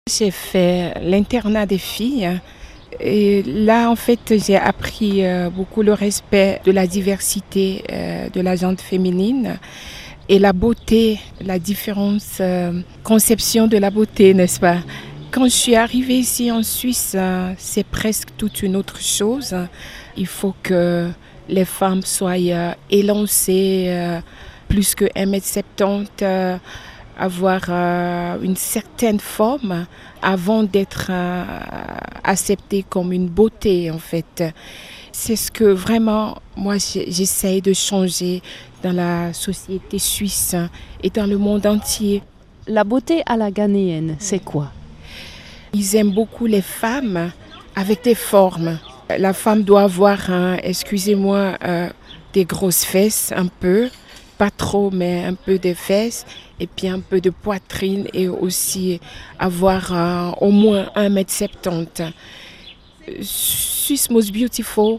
J'ai fait l'internat des filles et là, en fait, j'ai appris beaucoup le respect de la diversité de la gente féminine et la beauté, la différence, conception de la beauté, n'est-ce pas? Quand je suis arrivée ici en Suisse, c'est presque toute une autre chose. Il faut que les femmes soient élancées, plus que 1,70 m, avoir une certaine forme avant d'être acceptée comme une beauté en fait. C'est ce que vraiment moi j'essaye de changer dans la société suisse et dans le monde entier. La beauté à la ghanéenne, c'est quoi? Ils aiment beaucoup les femmes avec des formes. La femme doit avoir, excusez-moi, des grosses fesses un peu, pas trop, mais un peu de fesses, et puis un peu de poitrine, et aussi avoir au moins 1,70 m. Swiss Most Beautiful,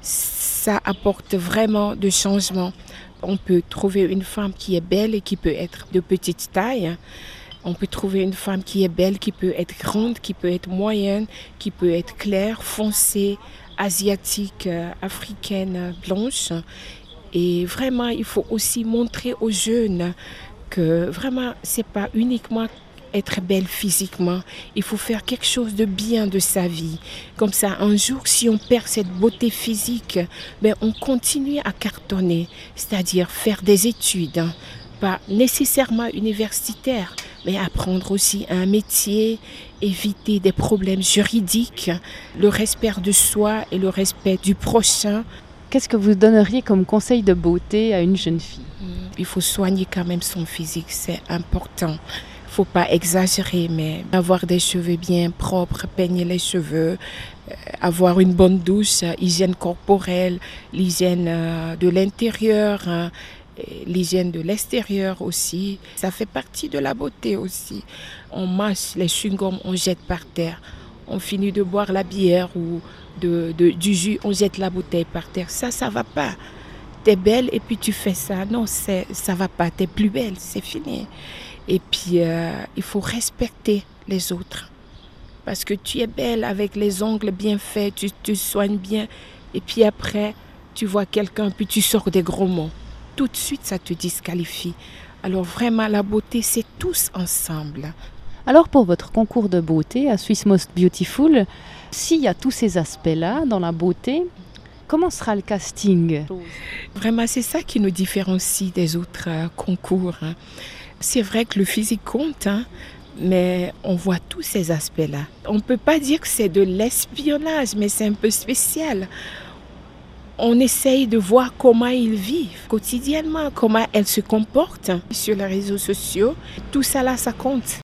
ça apporte vraiment de changement. On peut trouver une femme qui est belle et qui peut être de petite taille. On peut trouver une femme qui est belle, qui peut être grande, qui peut être moyenne, qui peut être claire, foncée, asiatique, africaine, blanche. Et vraiment, il faut aussi montrer aux jeunes que vraiment, c'est pas uniquement être belle physiquement. Il faut faire quelque chose de bien de sa vie. Comme ça, un jour, si on perd cette beauté physique, on continue à cartonner, c'est-à-dire faire des études, pas nécessairement universitaires, mais apprendre aussi un métier, éviter des problèmes juridiques, le respect de soi et le respect du prochain. Qu'est-ce que vous donneriez comme conseil de beauté à une jeune fille? Il faut soigner quand même son physique, c'est important. Il ne faut pas exagérer, mais avoir des cheveux bien propres, peigner les cheveux, avoir une bonne douche, hygiène corporelle, l'hygiène de l'intérieur, l'hygiène de l'extérieur aussi. Ça fait partie de la beauté aussi. On mâche les chewing-gums, on jette par terre. On finit de boire la bière ou du jus, on jette la bouteille par terre. Ça va pas. T'es belle et puis tu fais ça. Non, ça va pas. T'es plus belle, c'est fini. Et puis, il faut respecter les autres. Parce que tu es belle avec les ongles bien faits, tu te soignes bien. Et puis après, tu vois quelqu'un, puis tu sors des gros mots. Tout de suite, ça te disqualifie. Alors vraiment, la beauté, c'est tous ensemble. Alors pour votre concours de beauté à Swiss Most Beautiful, s'il y a tous ces aspects-là dans la beauté, comment sera le casting? Vraiment, c'est ça qui nous différencie des autres concours. C'est vrai que le physique compte, mais on voit tous ces aspects-là. On ne peut pas dire que c'est de l'espionnage, mais c'est un peu spécial. On essaye de voir comment ils vivent quotidiennement, comment elles se comportent sur les réseaux sociaux. Tout ça là, ça compte.